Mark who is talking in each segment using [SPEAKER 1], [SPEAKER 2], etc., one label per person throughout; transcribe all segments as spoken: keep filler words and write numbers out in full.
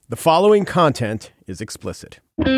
[SPEAKER 1] The following content is explicit.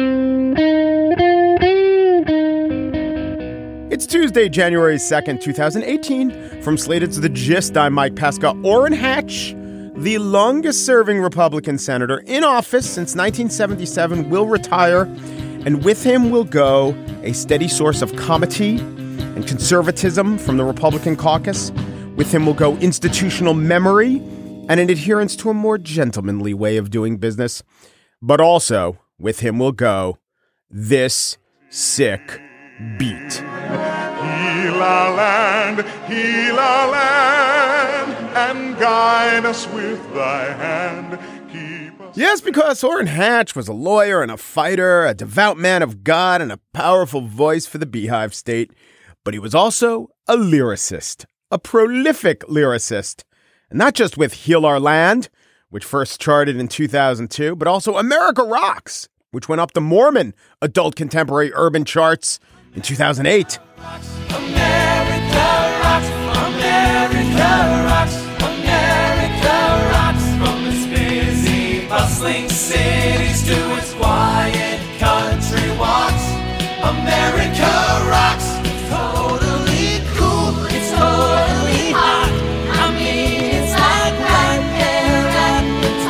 [SPEAKER 1] It's Tuesday, January second, twenty eighteen. From Slate, it's The Gist. I'm Mike Pesca. Orrin Hatch, the longest-serving Republican senator in office since nineteen seventy-seven, will retire, and with him will go a steady source of comity and conservatism from the Republican caucus. With him will go institutional memory and an adherence to a more gentlemanly way of doing business. But also, with him will go this sick beat.
[SPEAKER 2] Heal our land, heal our land, and guide us with thy hand. Keep us.
[SPEAKER 1] Yes, because Orrin Hatch was a lawyer and a fighter, a devout man of God, and a powerful voice for the Beehive State. But he was also a lyricist, a prolific lyricist. And not just with Heal Our Land, which first charted in two thousand two, but also America Rocks, which went up the Mormon adult contemporary urban charts in two thousand eight.
[SPEAKER 3] America rocks, America rocks, America rocks. From its busy, bustling cities to its quiet country walks. America rocks. It's totally cool. It's totally hot. I mean, it's like right there at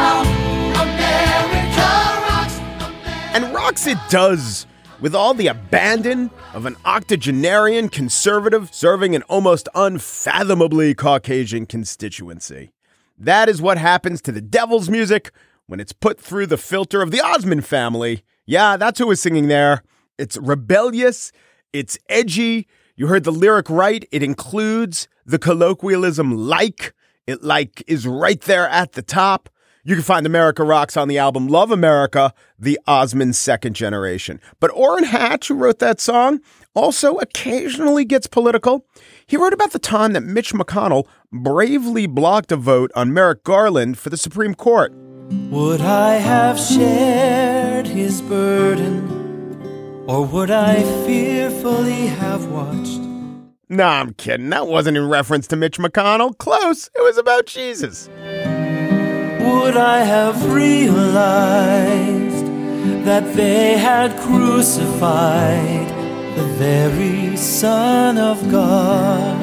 [SPEAKER 3] the top. America rocks. America
[SPEAKER 1] And rocks it does, with all the abandon of an octogenarian conservative serving an almost unfathomably Caucasian constituency. That is what happens to the devil's music when it's put through the filter of the Osmond family. Yeah, that's who was singing there. It's rebellious. It's edgy. You heard the lyric right. It includes the colloquialism like. It like is right there at the top. You can find America Rocks on the album Love America, the Osmond second generation. But Orrin Hatch, who wrote that song, also occasionally gets political. He wrote about the time that Mitch McConnell bravely blocked a vote on Merrick Garland for the Supreme Court.
[SPEAKER 4] Would I have shared his burden, or would I fearfully have watched?
[SPEAKER 1] Nah, I'm kidding. That wasn't in reference to Mitch McConnell. Close. It was about Jesus.
[SPEAKER 4] Would I have realized that they had crucified the very Son of God?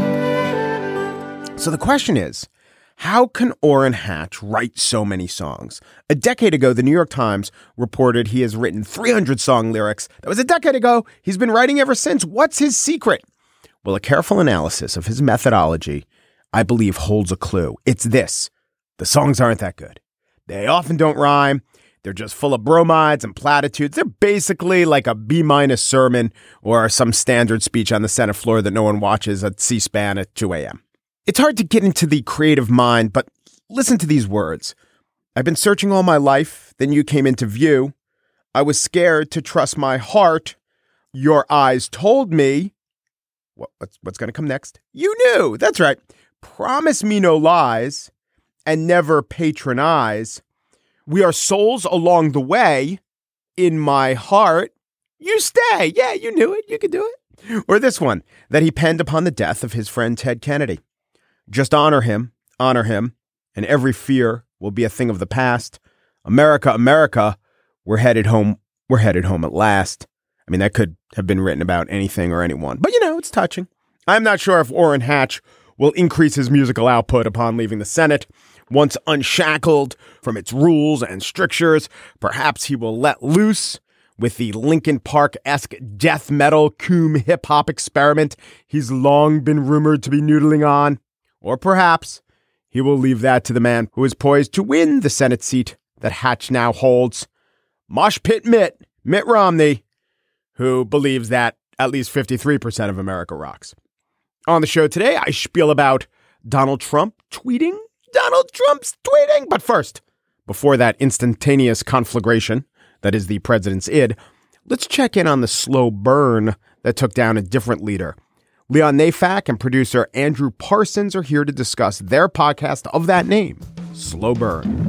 [SPEAKER 1] So the question is, how can Orrin Hatch write so many songs? A decade ago, the New York Times reported he has written three hundred song lyrics. That was a decade ago. He's been writing ever since. What's his secret? Well, a careful analysis of his methodology, I believe, holds a clue. It's this. The songs aren't that good. They often don't rhyme. They're just full of bromides and platitudes. They're basically like a B-minus sermon or some standard speech on the Senate floor that no one watches at C-SPAN at two a.m. It's hard to get into the creative mind, but listen to these words. I've been searching all my life. Then you came into view. I was scared to trust my heart. Your eyes told me. What, what's, what's going to come next? You knew. That's right. Promise me no lies and never patronize. We are souls along the way. In my heart, you stay. Yeah, you knew it. You could do it. Or this one that he penned upon the death of his friend Ted Kennedy. Just honor him, honor him, and every fear will be a thing of the past. America, America, we're headed home. We're headed home at last. I mean, that could have been written about anything or anyone, but you know, it's touching. I'm not sure if Orrin Hatch will increase his musical output upon leaving the Senate. Once unshackled from its rules and strictures, perhaps he will let loose with the Linkin Park-esque death metal coom hip-hop experiment he's long been rumored to be noodling on. Or perhaps he will leave that to the man who is poised to win the Senate seat that Hatch now holds, Mosh Pit Mitt, Mitt Romney, who believes that at least fifty-three percent of America rocks. On the show today, I spiel about Donald Trump tweeting. Donald Trump's tweeting. But first, before that instantaneous conflagration that is the president's id, let's check in on the slow burn that took down a different leader. Leon Neyfakh and producer Andrew Parsons are here to discuss their podcast of that name, Slow Burn.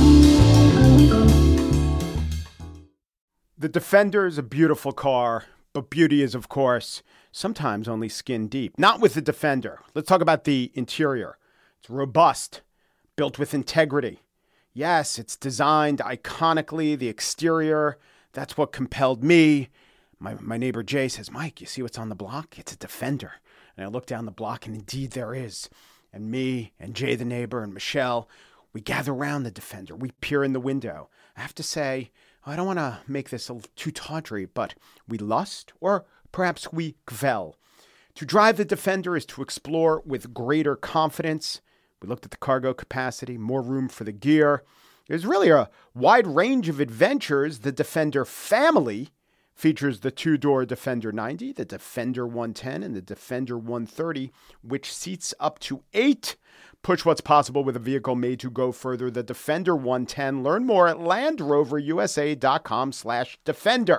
[SPEAKER 1] The Defender is a beautiful car, But beauty is, of course, sometimes only skin deep. Not with the Defender. Let's talk about the interior. It's robust, built with integrity. Yes, it's designed iconically. The exterior, that's what compelled me. My my neighbor Jay says, Mike, you see what's on the block? It's a Defender. And I look down the block, and indeed there is. And me and Jay the neighbor and Michelle, we gather around the Defender. We peer in the window. I have to say, I don't want to make this a too tawdry, but we lust, or perhaps we gvel. To drive the Defender is to explore with greater confidence. We looked at the cargo capacity, more room for the gear. There's really a wide range of adventures. The Defender family features the two-door Defender ninety, the Defender one ten, and the Defender one thirty, which seats up to eight. Push what's possible with a vehicle made to go further. The Defender one ten. Learn more at LandRoverUSA.com slash Defender.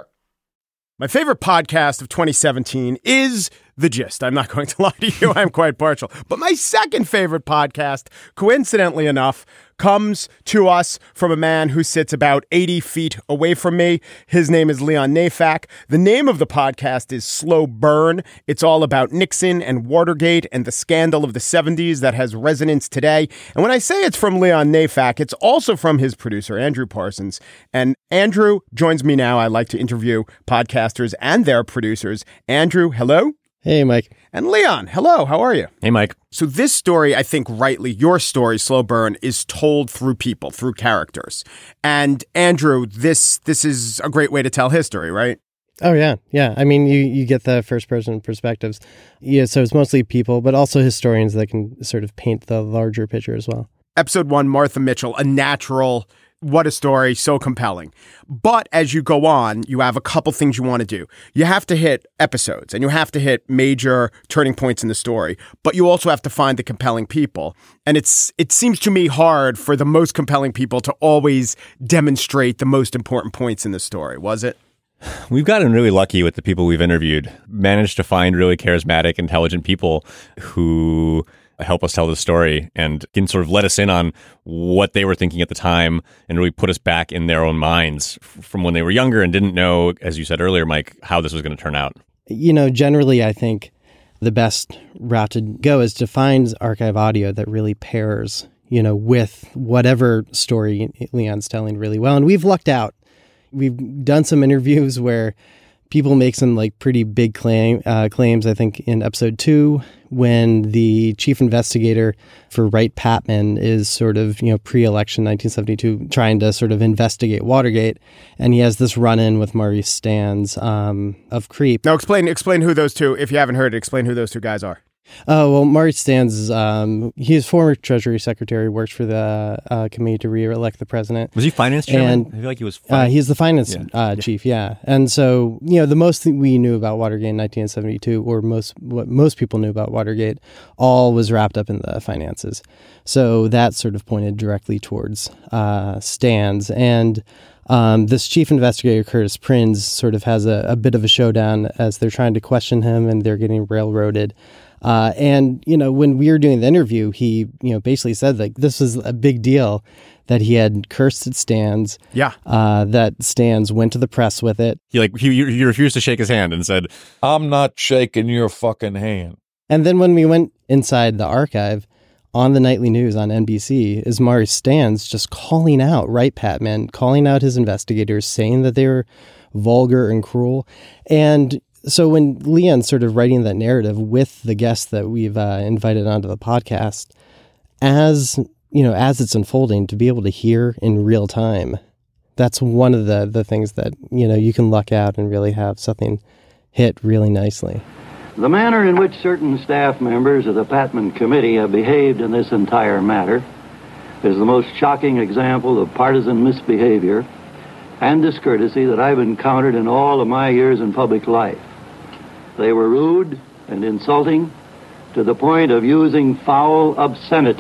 [SPEAKER 1] My favorite podcast of twenty seventeen is The Gist. I'm not going to lie to you. I'm quite partial. But my second favorite podcast, coincidentally enough, comes to us from a man who sits about eighty feet away from me. His name is Leon Neyfakh. The name of the podcast is Slow Burn. It's all about Nixon and Watergate and the scandal of the seventies that has resonance today. And when I say it's from Leon Neyfakh, it's also from his producer, Andrew Parsons. And Andrew joins me now. I like to interview podcasters and their producers. Andrew, hello.
[SPEAKER 5] Hey, Mike.
[SPEAKER 1] And Leon, hello. How are you?
[SPEAKER 5] Hey, Mike.
[SPEAKER 1] So this story, I think rightly, your story, Slow Burn, is told through people, through characters. And Andrew, this this is a great way to tell history, right?
[SPEAKER 5] Oh, yeah. Yeah. I mean, you, you get the first person perspectives. Yeah. So it's mostly people, but also historians that can sort of paint the larger picture as well.
[SPEAKER 1] Episode one, Martha Mitchell, a natural. What a story, so compelling. But as you go on, you have a couple things you want to do. You have to hit episodes and you have to hit major turning points in the story, but you also have to find the compelling people. And it's it seems to me hard for the most compelling people to always demonstrate the most important points in the story, was it?
[SPEAKER 6] We've gotten really lucky with the people we've interviewed, managed to find really charismatic, intelligent people who help us tell the story and can sort of let us in on what they were thinking at the time and really put us back in their own minds from when they were younger and didn't know, as you said earlier, Mike, how this was going to turn out.
[SPEAKER 5] You know, generally, I think the best route to go is to find archive audio that really pairs, you know, with whatever story Leon's telling really well. And we've lucked out. We've done some interviews where people make some like pretty big claim uh, claims. I think in episode two, when the chief investigator for Wright-Patman is sort of, you know, pre-election nineteen seventy-two, trying to sort of investigate Watergate, and he has this run-in with Maurice Stans um, of Creep.
[SPEAKER 1] Now explain explain who those two, if you haven't heard it, explain who those two guys are.
[SPEAKER 5] Oh, well, Maurice Stans, um, he is former Treasury Secretary, works for the uh, committee to re-elect the president.
[SPEAKER 6] Was he finance chairman?
[SPEAKER 5] And,
[SPEAKER 6] I feel like he was
[SPEAKER 5] uh, he's the finance
[SPEAKER 6] yeah.
[SPEAKER 5] uh, chief, yeah. And so, you know, the most thing we knew about Watergate in nineteen seventy-two, or most what most people knew about Watergate, all was wrapped up in the finances. So that sort of pointed directly towards uh, Stans. And Um, this chief investigator, Curtis Prins, sort of has a, a bit of a showdown as they're trying to question him and they're getting railroaded. Uh, and, you know, when we were doing the interview, he, you know, basically said like this was a big deal that he had cursed at Stans.
[SPEAKER 1] Yeah.
[SPEAKER 5] Uh, that Stans went to the press with it.
[SPEAKER 6] He like he, he refused to shake his hand and said,
[SPEAKER 7] I'm not shaking your fucking hand.
[SPEAKER 5] And then when we went inside the archive, on the nightly news on N B C, is Maurice Stans just calling out Wright-Patman, calling out his investigators, saying that they were vulgar and cruel. And so when Leon's sort of writing that narrative with the guests that we've uh, invited onto the podcast, as you know, as it's unfolding, to be able to hear in real time, that's one of the the things that, you know, you can luck out and really have something hit really nicely.
[SPEAKER 8] The manner in which certain staff members of the Patman Committee have behaved in this entire matter is the most shocking example of partisan misbehavior and discourtesy that I've encountered in all of my years in public life. They were rude and insulting to the point of using foul obscenities.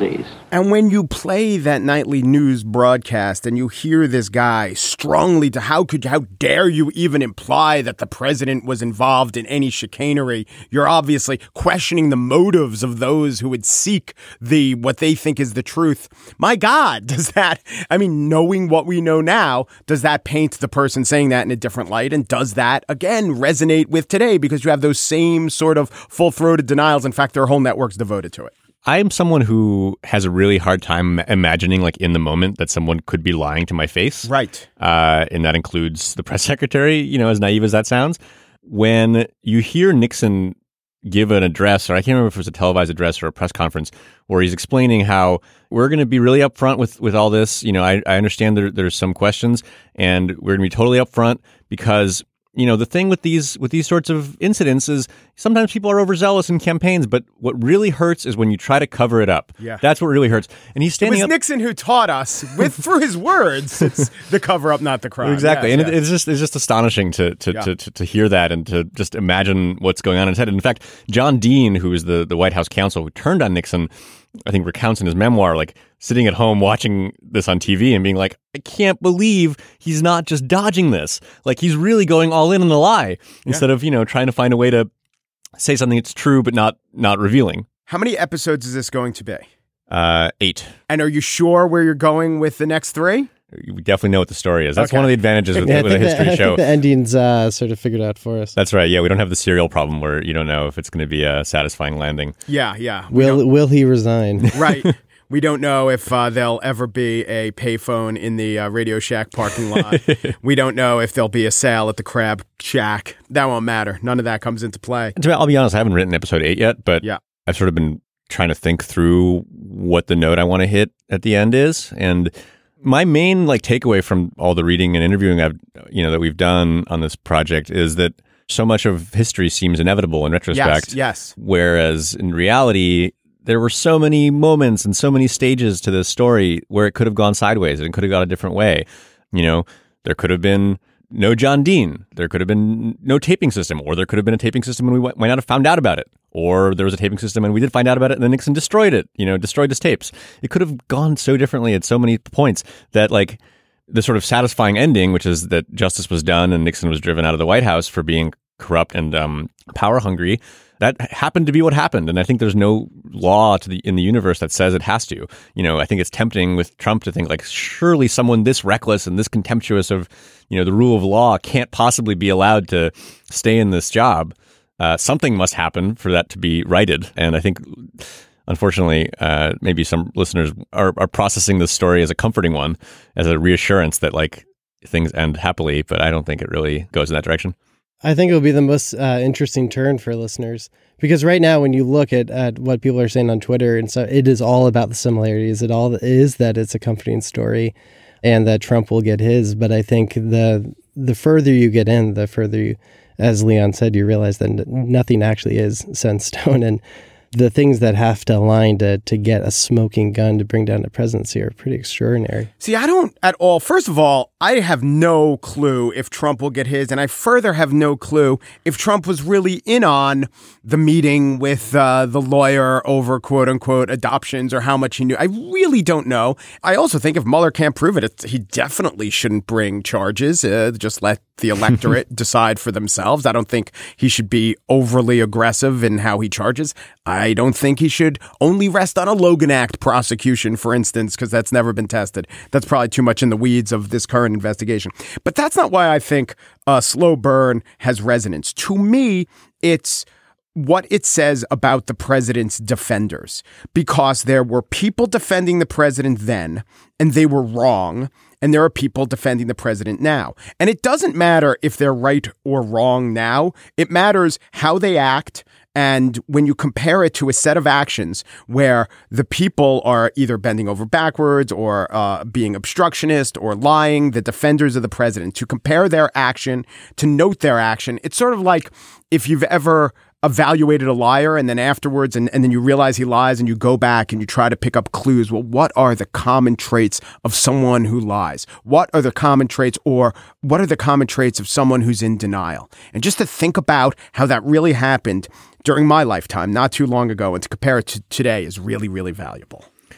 [SPEAKER 1] And when you play that nightly news broadcast and you hear this guy strongly to how could how dare you even imply that the president was involved in any chicanery, you're obviously questioning the motives of those who would seek the what they think is the truth. My God, does that, I mean, knowing what we know now, does that paint the person saying that in a different light? And does that, again, resonate with today? Because you have those same sort of full-throated denials. In fact, there are whole networks devoted to it.
[SPEAKER 6] I am someone who has a really hard time imagining, like, in the moment that someone could be lying to my face.
[SPEAKER 1] Right.
[SPEAKER 6] Uh, and that includes the press secretary, you know, as naive as that sounds. When you hear Nixon give an address, or I can't remember if it was a televised address or a press conference, where he's explaining how we're going to be really upfront with, with all this. You know, I, I understand there, there's some questions, and we're going to be totally upfront because, you know, the thing with these with these sorts of incidents is sometimes people are overzealous in campaigns, but what really hurts is when you try to cover it up.
[SPEAKER 1] Yeah.
[SPEAKER 6] That's what really hurts. And he's standing
[SPEAKER 1] It was
[SPEAKER 6] up.
[SPEAKER 1] Nixon who taught us, with through his words, it's the cover up, not the crime.
[SPEAKER 6] Exactly.
[SPEAKER 1] Yes,
[SPEAKER 6] and
[SPEAKER 1] yes.
[SPEAKER 6] It, it's just it's just astonishing to to,
[SPEAKER 1] Yeah.
[SPEAKER 6] to to to hear that and to just imagine what's going on in his head. And in fact, John Dean, who is the, the White House counsel who turned on Nixon, I think recounts in his memoir, like sitting at home watching this on T V and being like, I can't believe he's not just dodging this. Like, he's really going all in on the lie instead of, you know, trying to find a way to say something that's true but not not revealing.
[SPEAKER 1] How many episodes is this going to be?
[SPEAKER 6] Uh, eight.
[SPEAKER 1] And are you sure where you're going with the next three?
[SPEAKER 6] We definitely know what the story is. That's
[SPEAKER 1] Okay.
[SPEAKER 6] one of the advantages with,
[SPEAKER 5] Yeah, I
[SPEAKER 6] with a
[SPEAKER 5] think the-
[SPEAKER 6] history
[SPEAKER 5] I
[SPEAKER 6] show.
[SPEAKER 5] think the ending's uh, sort of figured out for us.
[SPEAKER 6] That's right. Yeah, we don't have the serial problem where you don't know if it's going to be a satisfying landing.
[SPEAKER 1] Yeah, yeah. We
[SPEAKER 5] Will
[SPEAKER 1] don't-
[SPEAKER 5] will he resign?
[SPEAKER 1] right. We don't know if uh, there'll ever be a payphone in the uh, Radio Shack parking lot. We don't know if there'll be a sale at the Crab Shack. That won't matter. None of that comes into play.
[SPEAKER 6] And to be- I'll be honest, I haven't written episode eight yet, but
[SPEAKER 1] Yeah.
[SPEAKER 6] I've sort of been trying to think through what the note I want to hit at the end is. And my main like takeaway from all the reading and interviewing I've you know that we've done on this project is that so much of history seems inevitable in retrospect.
[SPEAKER 1] Yes, yes.
[SPEAKER 6] Whereas in reality, there were so many moments and so many stages to this story where it could have gone sideways and it could have gone a different way. You know, there could have been no John Dean. There could have been no taping system, or there could have been a taping system and we might not have found out about it. Or there was a taping system and we did find out about it and then Nixon destroyed it, you know, destroyed his tapes. It could have gone so differently at so many points that, like, the sort of satisfying ending, which is that justice was done and Nixon was driven out of the White House for being corrupt and um, power hungry. That happened to be what happened. And I think there's no law to the in the universe that says it has to. You know, I think it's tempting with Trump to think, like, surely someone this reckless and this contemptuous of, you know, the rule of law can't possibly be allowed to stay in this job. Uh, something must happen for that to be righted. And I think, unfortunately, uh, maybe some listeners are, are processing this story as a comforting one, as a reassurance that, like, things end happily. But I don't think it really goes in that direction.
[SPEAKER 5] I think it'll be the most uh, interesting turn for listeners, because right now, when you look at, at what people are saying on Twitter, and so it is all about the similarities. It all is that it's a comforting story, and that Trump will get his. But I think the the further you get in, the further you, as Leon said, you realize that n- nothing actually is set in stone, and the things that have to align to to get a smoking gun to bring down the presidency are pretty extraordinary.
[SPEAKER 1] See, I don't at all. First of all, I have no clue if Trump will get his, and I further have no clue if Trump was really in on the meeting with uh, the lawyer over quote unquote adoptions or how much he knew. I really don't know. I also think if Mueller can't prove it, it's, he definitely shouldn't bring charges. Uh, just let the electorate decide for themselves. I don't think he should be overly aggressive in how he charges. I don't think he should only rest on a Logan Act prosecution, for instance, because that's never been tested. That's probably too much in the weeds of this current investigation. But that's not why I think a slow burn has resonance. To me, it's what it says about the president's defenders, because there were people defending the president then, and they were wrong. And there are people defending the president now. And it doesn't matter if they're right or wrong now. It matters how they act. And when you compare it to a set of actions where the people are either bending over backwards or uh, being obstructionist or lying, the defenders of the president, to compare their action, to note their action, it's sort of like if you've ever evaluated a liar and then afterwards and, and then you realize he lies and you go back and you try to pick up clues. Well, what are the common traits of someone who lies? What are the common traits or what are the common traits of someone who's in denial? And just to think about how that really happened during my lifetime, not too long ago, and to compare it to today is really, really valuable.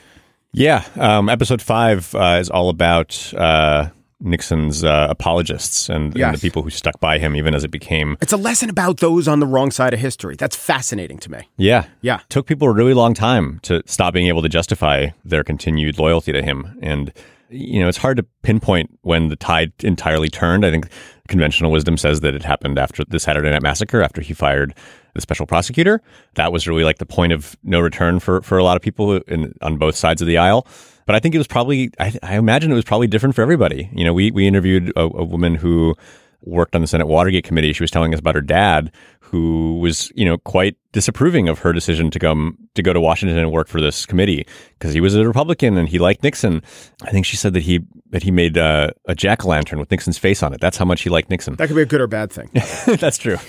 [SPEAKER 6] Yeah. Um, episode five uh, is all about uh, Nixon's uh, apologists and,
[SPEAKER 1] Yes.
[SPEAKER 6] and the people who stuck by him even as it became.
[SPEAKER 1] It's a lesson about those on the wrong side of history. That's fascinating to me.
[SPEAKER 6] Yeah.
[SPEAKER 1] Yeah.
[SPEAKER 6] Took people a really long time to stop being able to justify their continued loyalty to him. And, you know, it's hard to pinpoint when the tide entirely turned. I think conventional wisdom says that it happened after the Saturday Night Massacre, after he fired the special prosecutor. That was really like the point of no return for, for a lot of people in, on both sides of the aisle. But I think it was probably, I, I imagine it was probably different for everybody. You know, we, we interviewed a, a woman who worked on the Senate Watergate Committee. She was telling us about her dad, who was, you know, quite disapproving of her decision to come to go to Washington and work for this committee because he was a Republican and he liked Nixon. I think she said that he that he made uh, a jack-o'-lantern with Nixon's face on it. That's how much he liked Nixon.
[SPEAKER 1] That could be a good or bad thing.
[SPEAKER 6] That's true.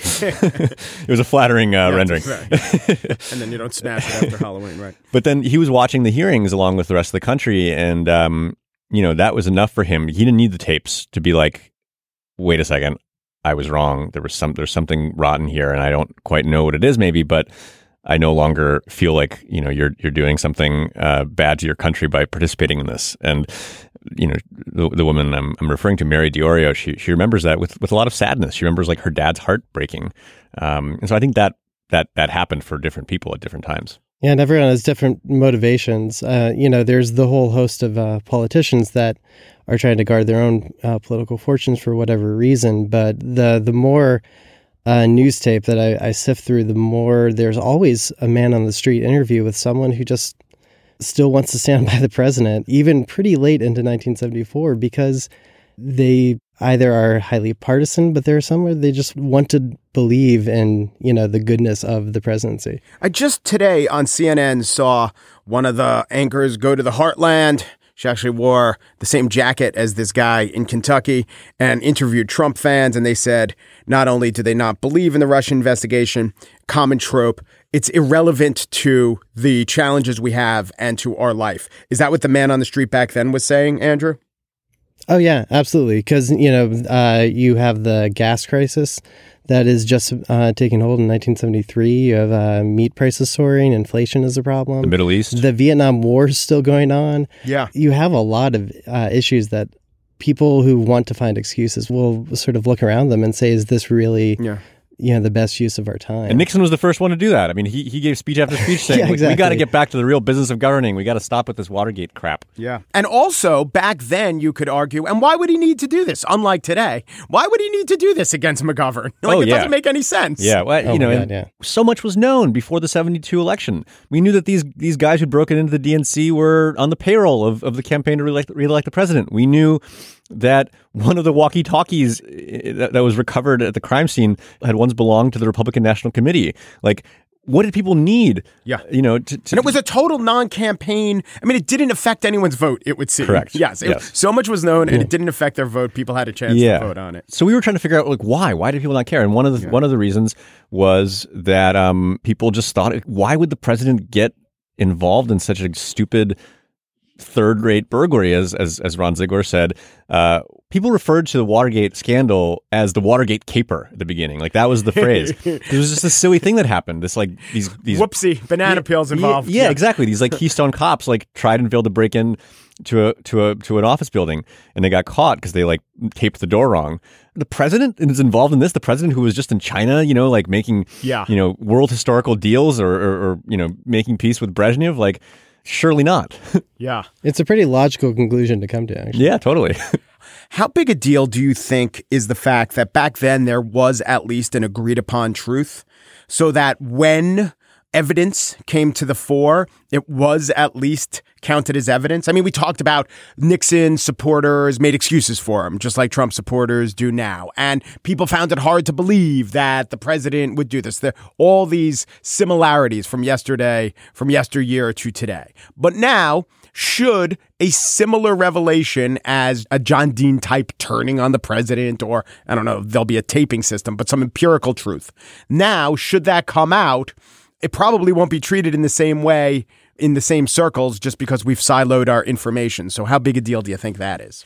[SPEAKER 6] It was a flattering uh,
[SPEAKER 1] Yeah,
[SPEAKER 6] rendering.
[SPEAKER 1] right. And then you don't smash it after Halloween, right?
[SPEAKER 6] But then he was watching the hearings along with the rest of the country, and um, you know, that was enough for him. He didn't need the tapes to be like, wait a second, I was wrong. There was some, there's something rotten here, and I don't quite know what it is, maybe, but I no longer feel like, you know, you're you're doing something uh, bad to your country by participating in this. And you know, the, the woman I'm, I'm referring to, Mary DiOrio, she she remembers that with, with a lot of sadness. She remembers like her dad's heart breaking, um, and so I think that that that happened for different people at different times.
[SPEAKER 5] Yeah, and everyone has different motivations. Uh, you know, there's the whole host of uh, politicians that are trying to guard their own uh, political fortunes for whatever reason. But the the more uh, news tape that I, I sift through, the more there's always a man on the street interview with someone who just still wants to stand by the president, even pretty late into nineteen seventy-four, because they either are highly partisan, but there are some where they just want to believe in, you know, the goodness of the presidency.
[SPEAKER 1] I just today on C N N saw one of the anchors go to the Heartland. She actually wore the same jacket as this guy in Kentucky and interviewed Trump fans. And they said, not only do they not believe in the Russia investigation, common trope, it's irrelevant to the challenges we have and to our life. Is that what the man on the street back then was saying, Andrew?
[SPEAKER 5] Oh, yeah, absolutely. Because, you know, uh, you have the gas crisis that is just uh, taking hold in nineteen seventy-three. You have uh, meat prices soaring. Inflation is a problem.
[SPEAKER 6] The Middle East.
[SPEAKER 5] The Vietnam War is still going on.
[SPEAKER 1] Yeah.
[SPEAKER 5] You have a lot of uh, issues that people who want to find excuses will sort of look around them and say, is this really...
[SPEAKER 1] Yeah.
[SPEAKER 5] you know, the best use of our time.
[SPEAKER 6] And Nixon was the first one to do that. I mean, he he gave speech after speech saying,
[SPEAKER 5] Yeah,
[SPEAKER 6] "We-
[SPEAKER 5] exactly.
[SPEAKER 6] we got to get back to the real business of governing. We got to stop with this Watergate crap."
[SPEAKER 1] Yeah. And also, back then, you could argue, and why would he need to do this? Unlike today, why would he need to do this against McGovern? Like,
[SPEAKER 6] Oh,
[SPEAKER 1] it
[SPEAKER 6] yeah.
[SPEAKER 1] doesn't make any sense.
[SPEAKER 6] Yeah, well,
[SPEAKER 5] Oh
[SPEAKER 6] you know,
[SPEAKER 5] my
[SPEAKER 6] and
[SPEAKER 5] God, yeah.
[SPEAKER 6] so much was known before the seventy-two election. We knew that these these guys who'd broken into the D N C were on the payroll of, of the campaign to re-elect, re-elect the president. We knew that one of the walkie-talkies eh, that, that was recovered at the crime scene had once belonged to the Republican National Committee. Like, what did people need?
[SPEAKER 1] Yeah.
[SPEAKER 6] You know, to, to
[SPEAKER 1] And it was a total non-campaign. I mean, it didn't affect anyone's vote, it would seem.
[SPEAKER 6] Correct.
[SPEAKER 1] Yes. It,
[SPEAKER 6] Yes.
[SPEAKER 1] So much was known, and it didn't affect their vote. People had a chance
[SPEAKER 6] yeah.
[SPEAKER 1] to vote on it.
[SPEAKER 6] So we were trying to figure out, like, why? Why did people not care? And one of the one of the reasons was that um, people just thought, why would the president get involved in such a stupid third-rate burglary, as as as Ron Ziegler said? Uh, people referred to the Watergate scandal as the Watergate caper at the beginning. Like, that was the phrase. It was just a silly thing that happened. This like these these
[SPEAKER 1] Whoopsie, banana peels involved.
[SPEAKER 6] Yeah, yeah, exactly. These like Keystone cops like tried and failed to break in to a to a to an office building, and they got caught because they like taped the door wrong. The president is involved in this. The president who was just in China, you know, like making
[SPEAKER 1] Yeah.
[SPEAKER 6] you know world historical deals or or, or you know making peace with Brezhnev. Like, surely not.
[SPEAKER 1] Yeah.
[SPEAKER 5] It's a pretty logical conclusion to come to, actually.
[SPEAKER 6] Yeah, totally.
[SPEAKER 1] How big a deal do you think is the fact that back then there was at least an agreed upon truth, so that when evidence came to the fore, it was at least counted as evidence? I mean, we talked about Nixon supporters made excuses for him, just like Trump supporters do now. And people found it hard to believe that the president would do this. There all these similarities from yesterday, from yesteryear to today. But now, should a similar revelation as a John Dean type turning on the president, or I don't know, there'll be a taping system, but some empirical truth. Now, should that come out, it probably won't be treated in the same way in the same circles just because we've siloed our information. So how big a deal do you think that is?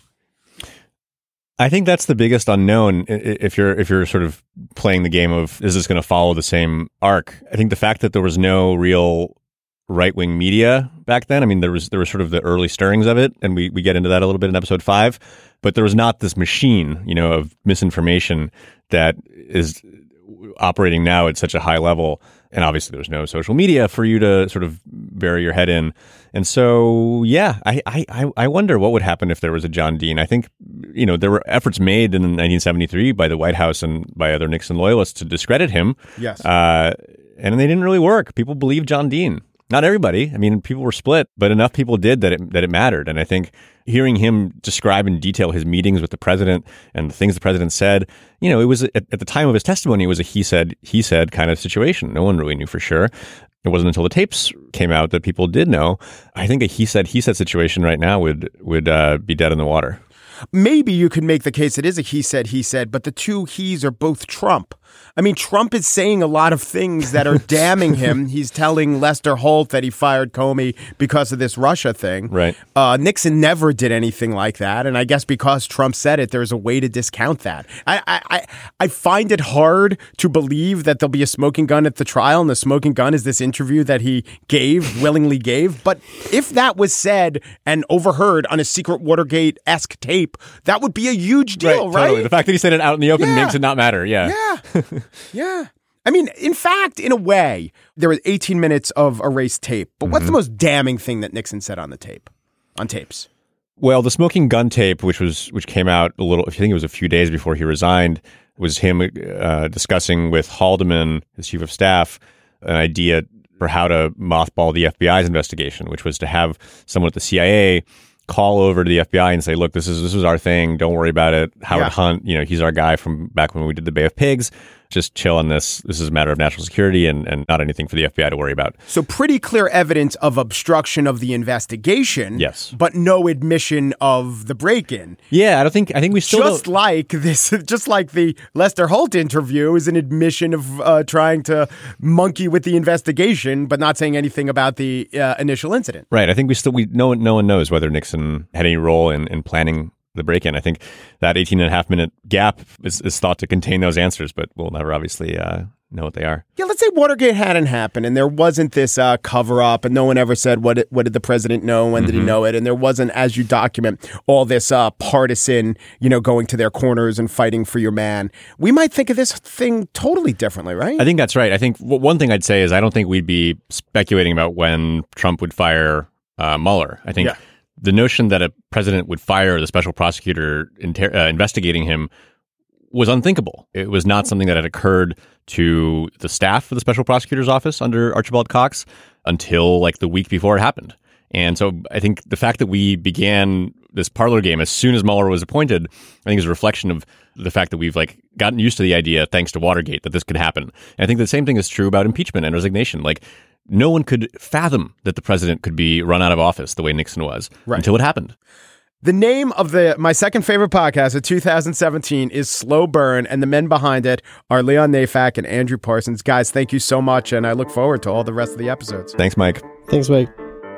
[SPEAKER 6] I think that's the biggest unknown. i- i- If you're if you're sort of playing the game of, is this going to follow the same arc? I think the fact that there was no real right-wing media back then. I mean, there was there was sort of the early stirrings of it, and we, we get into that a little bit in episode five. But there was not this machine, you know, of misinformation that is operating now at such a high level. And obviously there was no social media for you to sort of bury your head in. And so, yeah, I, I, I wonder what would happen if there was a John Dean. I think, you know, there were efforts made in nineteen seventy-three by the White House and by other Nixon loyalists to discredit him.
[SPEAKER 1] Yes.
[SPEAKER 6] Uh, and they didn't really work. People believed John Dean. Not everybody. I mean, people were split, but enough people did that it, that it mattered. And I think hearing him describe in detail his meetings with the president and the things the president said, you know, it was at, at the time of his testimony, it was a he said, he said kind of situation. No one really knew for sure. It wasn't until the tapes came out that people did know. I think a he said, he said situation right now would would uh, be dead in the water.
[SPEAKER 1] Maybe you could make the case it is a he said, he said, but the two he's are both Trump. I mean, Trump is saying a lot of things that are damning him. He's telling Lester holt that he fired Comey because of this Russia thing.
[SPEAKER 6] Right.
[SPEAKER 1] Uh, Nixon never did anything like that. And I guess because Trump said it, there's a way to discount that. I, I, I find it hard to believe that there'll be a smoking gun at the trial. And the smoking gun is this interview that he gave, willingly gave. But if that was said and overheard on a secret Watergate-esque tape, that would be a huge deal, right?
[SPEAKER 6] Totally. The fact that he said it out in the open
[SPEAKER 1] Yeah.
[SPEAKER 6] makes it not matter. Yeah.
[SPEAKER 1] Yeah. Yeah. I mean, in fact, in a way, there was eighteen minutes of erased tape. But what's
[SPEAKER 6] Mm-hmm.
[SPEAKER 1] the most damning thing that Nixon said on the tape? On tapes?
[SPEAKER 6] Well, the smoking gun tape, which was which came out a little, I think it was a few days before he resigned, was him uh, discussing with Haldeman, his chief of staff, an idea for how to mothball the F B I's investigation, which was to have someone at the C I A call over to the F B I and say, "Look, this is this was our thing. Don't worry about it. Howard
[SPEAKER 1] Yeah.
[SPEAKER 6] Hunt, you know, he's our guy from back when we did the Bay of Pigs. Just chill on this. This is a matter of national security and, and not anything for the F B I to worry about."
[SPEAKER 1] So pretty clear evidence of obstruction of the investigation.
[SPEAKER 6] Yes.
[SPEAKER 1] But no admission of the break-in.
[SPEAKER 6] Yeah, I don't think I think we still
[SPEAKER 1] Just
[SPEAKER 6] don't,
[SPEAKER 1] like this, just like the Lester Holt interview is an admission of uh, trying to monkey with the investigation, but not saying anything about the uh, initial incident.
[SPEAKER 6] right. I think we still we no one no one knows whether Nixon had any role in, in planning the break-in. I think that eighteen and a half minute gap is, is thought to contain those answers, but we'll never obviously uh, know what they are.
[SPEAKER 1] Yeah, let's say Watergate hadn't happened and there wasn't this uh, cover-up and no one ever said what it, what did the president know, when did he know it, and there wasn't, as you document, all this uh, partisan, you know, going to their corners and fighting for your man. We might think of this thing totally differently, right?
[SPEAKER 6] I think that's right. I think w- one thing I'd say is I don't think we'd be speculating about when Trump would fire uh, Mueller. I think
[SPEAKER 1] Yeah.
[SPEAKER 6] the notion that a president would fire the special prosecutor inter- uh, investigating him was unthinkable. It was not something that had occurred to the staff of the special prosecutor's office under Archibald Cox until like the week before it happened. And so I think the fact that we began this parlor game as soon as Mueller was appointed, I think is a reflection of the fact that we've like gotten used to the idea, thanks to Watergate, that this could happen. And I think the same thing is true about impeachment and resignation. Like no one could fathom that the president could be run out of office the way Nixon was
[SPEAKER 1] Right.
[SPEAKER 6] until it happened.
[SPEAKER 1] The name of the my second favorite podcast of two thousand seventeen is Slow Burn, and the men behind it are Leon Neyfakh and Andrew Parsons. Guys, thank you so much, and I look forward to all the rest of the episodes.
[SPEAKER 6] Thanks, Mike.
[SPEAKER 5] Thanks, Mike.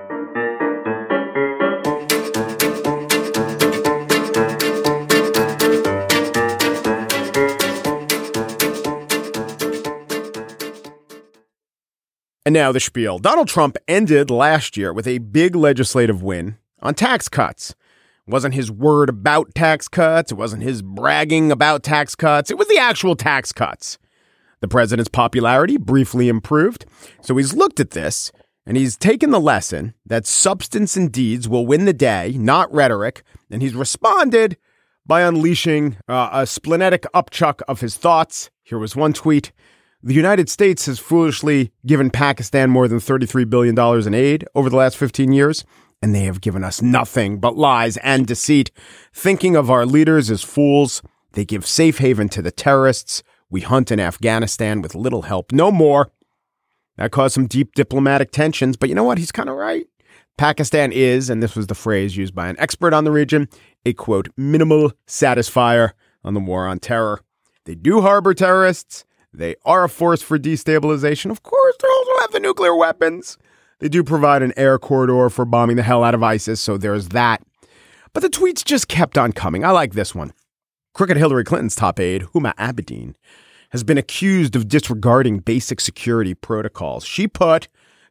[SPEAKER 1] And now the spiel. Donald Trump ended last year with a big legislative win on tax cuts. It wasn't his word about tax cuts. It wasn't his bragging about tax cuts. It was the actual tax cuts. The president's popularity briefly improved. So he's looked at this and he's taken the lesson that substance and deeds will win the day, not rhetoric. And he's responded by unleashing uh, a splenetic upchuck of his thoughts. Here was one tweet. The United States has foolishly given Pakistan more than thirty-three billion dollars in aid over the last fifteen years, and they have given us nothing but lies and deceit. Thinking of our leaders as fools, they give safe haven to the terrorists. We hunt in Afghanistan with little help. No more. That caused some deep diplomatic tensions, but you know what? He's kind of right. Pakistan is, and this was the phrase used by an expert on the region, a, quote, minimal satisfier on the war on terror. They do harbor terrorists. They are a force for destabilization. Of course, they also have the nuclear weapons. They do provide an air corridor for bombing the hell out of ISIS, so there's that. But the tweets just kept on coming. I like this one. Crooked Hillary Clinton's top aide, Huma Abedin, has been accused of disregarding basic security protocols. She put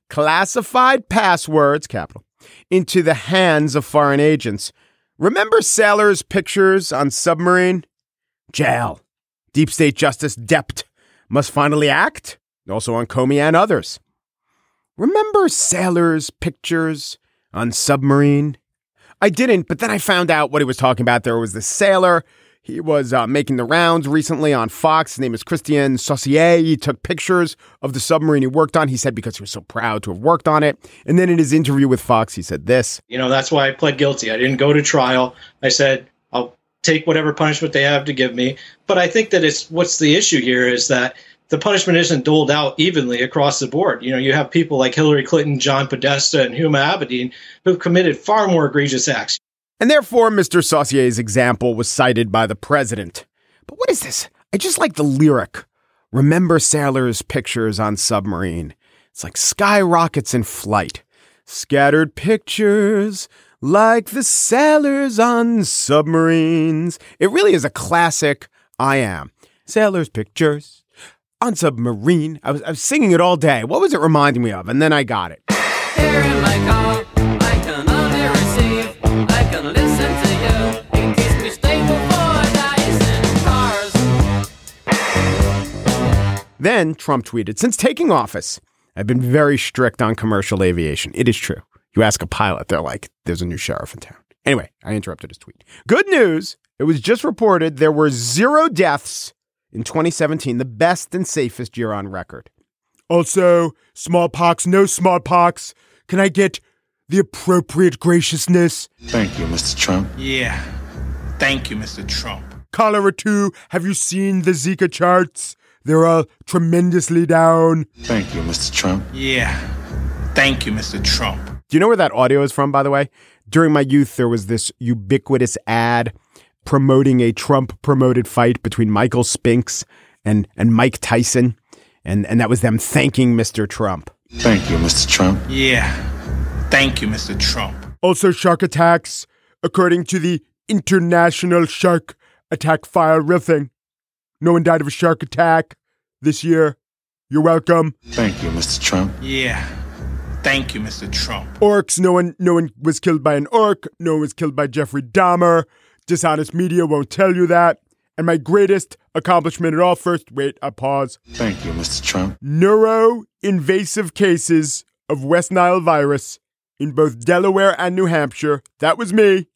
[SPEAKER 1] classified passwords, capital, into the hands of foreign agents. Remember sailors' pictures on submarine? Jail. Deep state justice Dept must finally act. Also on Comey and others. Remember sailors' pictures on submarine? I didn't, but then I found out what he was talking about. There was this sailor. He was uh, making the rounds recently on Fox. His name is Christian Saucier. He took pictures of the submarine he worked on. He said because he was so proud to have worked on it. And then in his interview with Fox, he said this.
[SPEAKER 9] You know, that's why I pled guilty. I didn't go to trial. I said, I'll take whatever punishment they have to give me. But I think that it's what's the issue here is that the punishment isn't doled out evenly across the board. You know, you have people like Hillary Clinton, John Podesta, and Huma Abedin who've committed far more egregious acts.
[SPEAKER 1] And therefore, Mister Saucier's example was cited by the president. But what is this? I just like the lyric. Remember sailors' pictures on submarine. It's like skyrockets in flight. Scattered pictures like the sailors on submarines. It really is a classic I Am. Sailors' pictures on submarine. I was, I was singing it all day. What was it reminding me of? And then I got it.
[SPEAKER 3] Here in my car, I can only receive. I can listen to you. It keeps me stable for days in cars.
[SPEAKER 1] Then Trump tweeted, since taking office, I've been very strict on commercial aviation. It is true. You ask a pilot, they're like, there's a new sheriff in town. Anyway, I interrupted his tweet. Good news. It was just reported there were zero deaths in twenty seventeen, the best and safest year on record. Also, smallpox, no smallpox. Can I get the appropriate graciousness?
[SPEAKER 10] Thank you, Mister Trump.
[SPEAKER 11] Yeah. Thank you, Mister Trump.
[SPEAKER 1] Cholera too. Have you seen the Zika charts? They're all tremendously down.
[SPEAKER 10] Thank you, Mister Trump.
[SPEAKER 11] Yeah. Thank you, Mister Trump.
[SPEAKER 1] Do you know where that audio is from, by the way? During my youth, there was this ubiquitous ad promoting a Trump-promoted fight between Michael Spinks and, and Mike Tyson. And, and that was them thanking Mister Trump.
[SPEAKER 10] Thank you, Mister Trump.
[SPEAKER 11] Yeah. Thank you, Mister Trump.
[SPEAKER 1] Also, shark attacks, according to the International Shark Attack File. Real thing. No one died of a shark attack this year. You're welcome.
[SPEAKER 10] Thank you, Mister Trump.
[SPEAKER 11] Yeah. Thank you, Mister Trump.
[SPEAKER 1] Orcs. No one, no one was killed by an orc. No one was killed by Jeffrey Dahmer. Dishonest media won't tell you that. And my greatest accomplishment at all, first, wait, I pause.
[SPEAKER 10] Thank you, Mister Trump.
[SPEAKER 1] Neuro-invasive cases of West Nile virus in both Delaware and New Hampshire. That was me.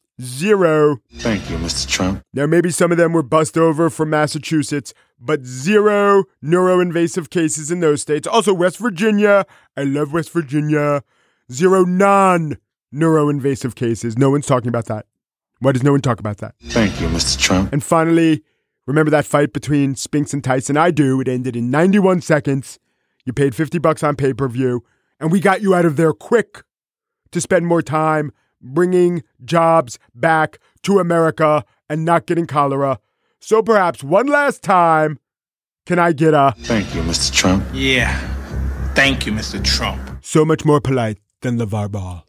[SPEAKER 1] Zero.
[SPEAKER 10] Thank you, Mister Trump.
[SPEAKER 1] Now, maybe some of them were bussed over from Massachusetts, but zero neuro-invasive cases in those states. Also, West Virginia. I love West Virginia. Zero non-neuro-invasive cases. No one's talking about that. Why does no one talk about that?
[SPEAKER 10] Thank you, Mister Trump.
[SPEAKER 1] And finally, remember that fight between Spinks and Tyson? I do. It ended in ninety-one seconds. You paid fifty bucks on pay-per-view, and we got you out of there quick to spend more time bringing jobs back to America and not getting cholera. So perhaps one last time, can I get a...
[SPEAKER 10] Thank you, Mister Trump.
[SPEAKER 11] Yeah. Thank you, Mister Trump.
[SPEAKER 1] So much more polite than LeVar Ball.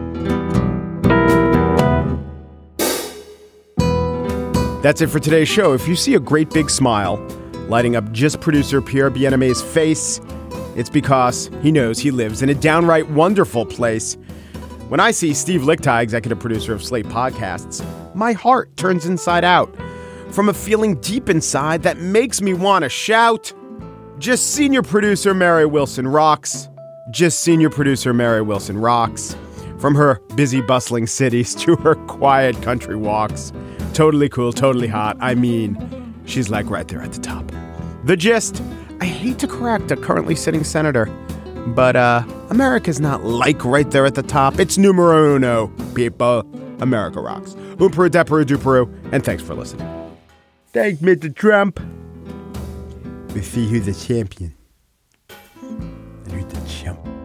[SPEAKER 1] That's it for today's show. If you see a great big smile lighting up just producer Pierre Bien-Aimé's face, it's because he knows he lives in a downright wonderful place. When I see Steve Lickteig, executive producer of Slate Podcasts, my heart turns inside out from a feeling deep inside that makes me want to shout. Just senior producer Mary Wilson rocks. Just senior producer Mary Wilson rocks. From her busy, bustling cities to her quiet country walks. Totally cool, totally hot. I mean, she's like right there at the top. The gist, I hate to correct a currently sitting senator, but uh, America's not like right there at the top. It's numero uno, people. America rocks. Oomperu, deperu, duperu, and thanks for listening. Thanks, Mister Trump. We'll see who's the champion and who's the chump.